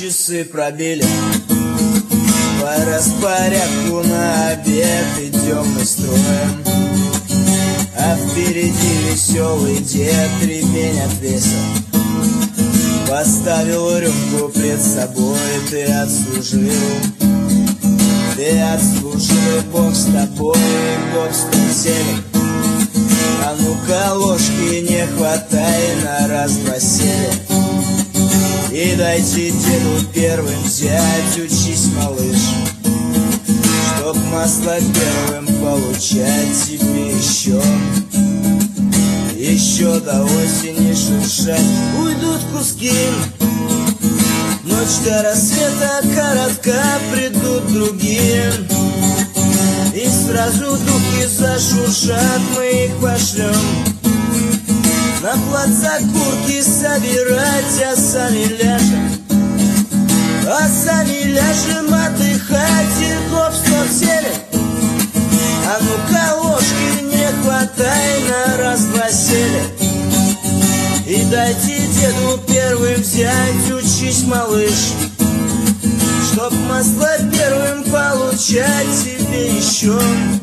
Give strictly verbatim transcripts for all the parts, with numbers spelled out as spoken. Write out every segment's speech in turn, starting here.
часы пробили, по распорядку на обед идем мы строем. А впереди веселый дед ремень отвесил, поставил рюмку пред собой. Ты отслужил, ты отслужил, Бог с тобой, Бог с тем. А ну-ка ложки не хватай, на раз-два сели. И дайте деду первым взять, учись, малыш, чтоб масло первым получать тебе еще. Еще до осени шуршать уйдут куски. Ночь до рассвета коротка, придут другие, и сразу духи зашуршат, мы их пошлем на плац окурки собирать, а сами ляжем, а сами ляжем отдыхать. И гоп-стоп сели, а ну-ка ложки не хватай, на раз-два сели. И дайте деду первым взять, учись, малыш, чтоб масло первым получать тебе еще.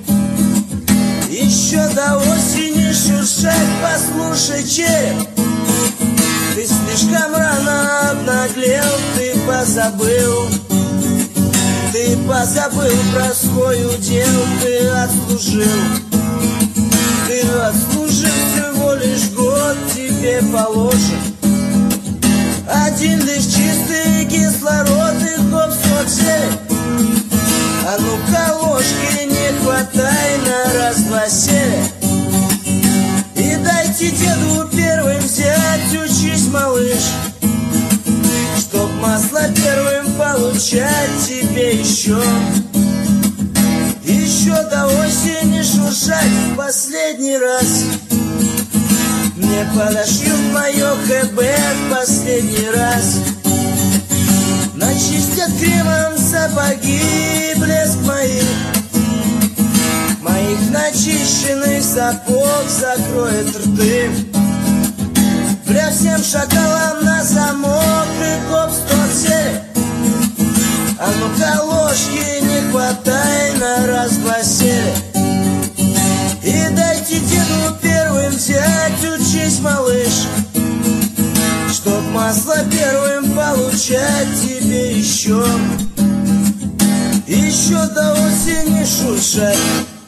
Еще до осени шуршать, послушай, череп, ты слишком рано обнаглел, ты позабыл, ты позабыл про свой удел. Ты отслужил, ты отслужил всего лишь год, тебе положен один лишь чистый кислород. И гоп-стоп сели, а ну-ка ложки не хватай, на раз-два сели. И дайте деду первым взять, учись, малыш, чтоб масло первым получать тебе еще. Еще до осени шуршать в последний раз. Мне подошьют мое ХБ в последний раз. Начистят кремом сапоги, блеск моих, моих начищенных сапог закроет рты. Бля всем шакалам на замок. И гоп-стоп сели, а ну-ка ложки не хватай, на раз-два сели. И дайте деду первым взять, учись, малыш, чтоб масло первым получать тебе еще. Еще до осени шуршать.